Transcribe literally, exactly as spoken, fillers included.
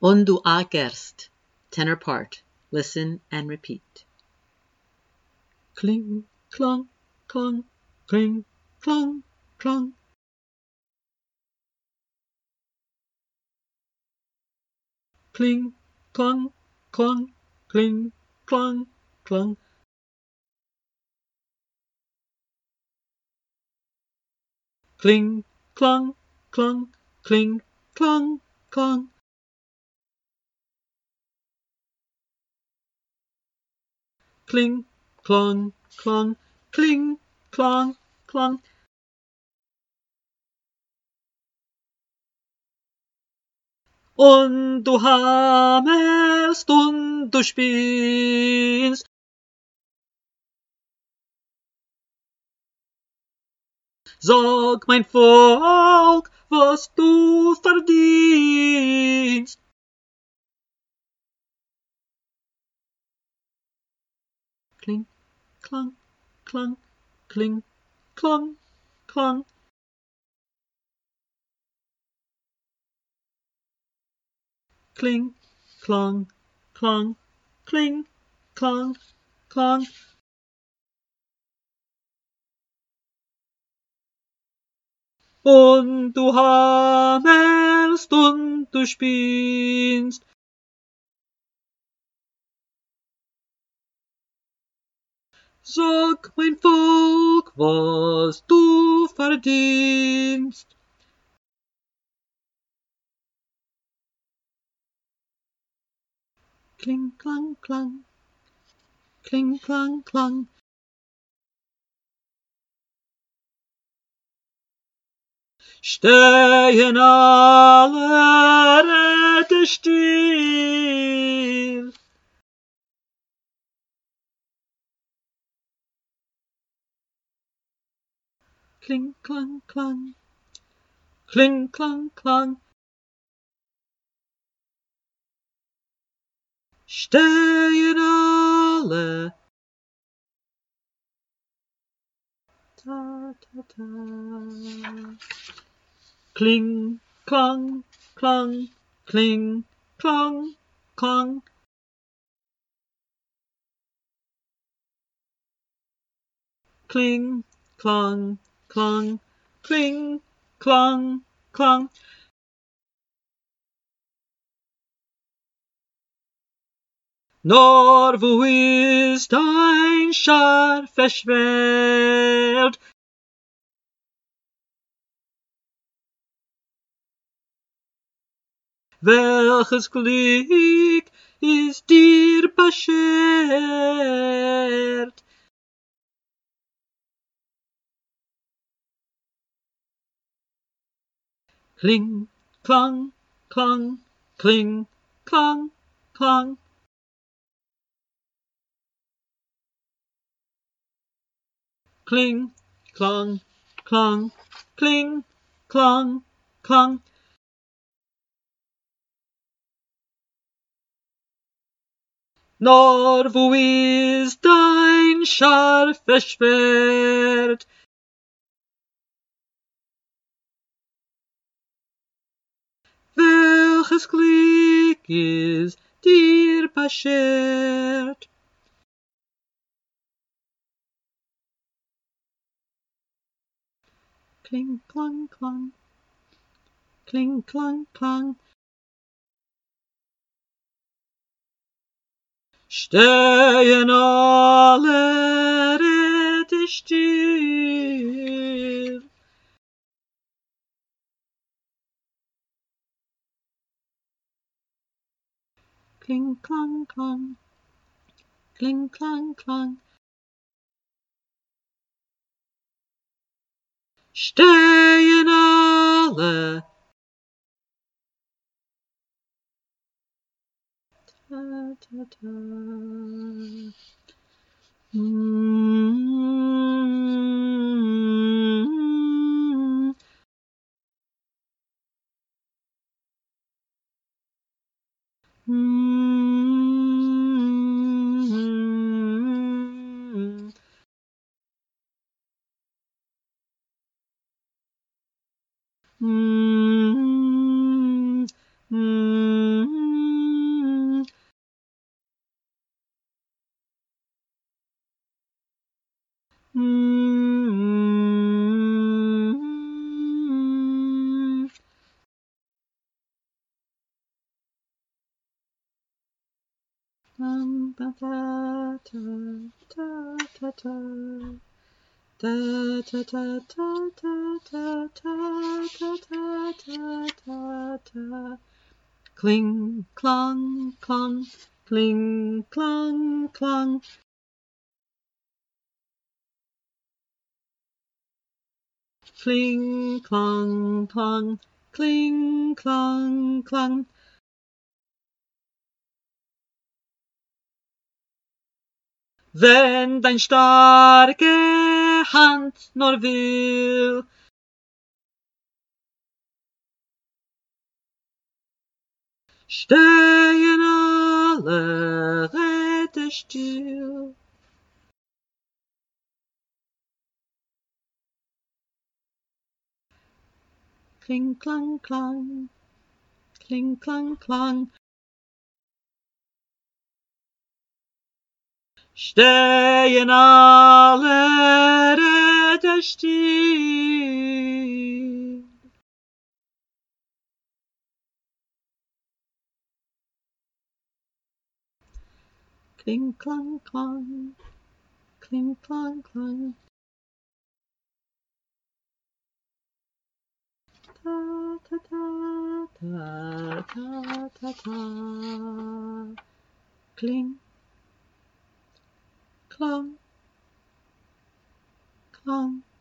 Und du akerst, tenor part. Listen and repeat. Kling, clong, clong, kling, clong, clong. Kling, clong, clong, kling, clong, clong. Kling, clong, clong, kling, clong, clong. Kling, clong, clong, kling, clong, clong. Und du hammerst und du spielst. Sag, mein Volk, was du verdienst. Kling, klang, klang, kling, klang, klang. Kling, klang, klang, kling, klang, klang. Und du hammerst und du spielst. Sag, mein Volk, was du verdienst. Kling, klang, klang. Kling, klang, klang. Stehen alle Räte still. Kling, klang, klang. Kling, klang, klang. Stehen alle. Ta, ta, ta. Kling, klang, klang, kling, klang, klang. Kling, klang, klang, kling, klang, klang. Nor wo ist ein scharfes Schwert? Welches Glück ist dir beschert? Kling, klang, klang, kling, klang, klang. Kling, klang, klang, kling, klang, klang. Nor wo ist dein scharfes Schwert? Welches Glück ist dir beschert? Kling, klang, klang. Kling, klang, klang. Stehen alle Räte still. Kling, klang, klang. Kling, klang, klang. Stehen alle. Ta, ta, ta. Mm-hmm. Mm-hmm. Mm-hmm. Mm-hmm. Dum, ba, da, da, da, da, da. Da da da da da da da da da da da. Cling clong clong, cling clong clong. Cling clong clong, cling clong clong. Wenn dein starke Hand nur will, stehen alle Räder still. Kling klang klang, kling klang klang. Stehen alle Räder still. Kling klang klang, kling klang klang. Ta ta ta ta ta ta ta. Kling klang klang.